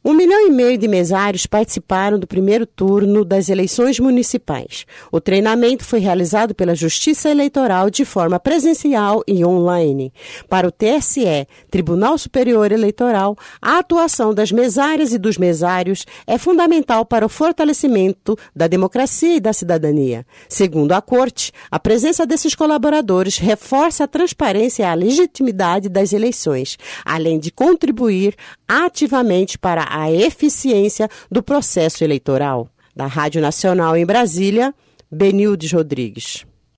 1,5 milhão de mesários participaram do primeiro turno das eleições municipais. O treinamento foi realizado pela Justiça Eleitoral de forma presencial e online. Para o TSE, Tribunal Superior Eleitoral, a atuação das mesárias e dos mesários é fundamental para o fortalecimento da democracia e da cidadania. Segundo a Corte, a presença desses colaboradores reforça a transparência e a legitimidade das eleições, além de contribuir ativamente para a eficiência do processo eleitoral. Da Rádio Nacional em Brasília, Benildes Rodrigues.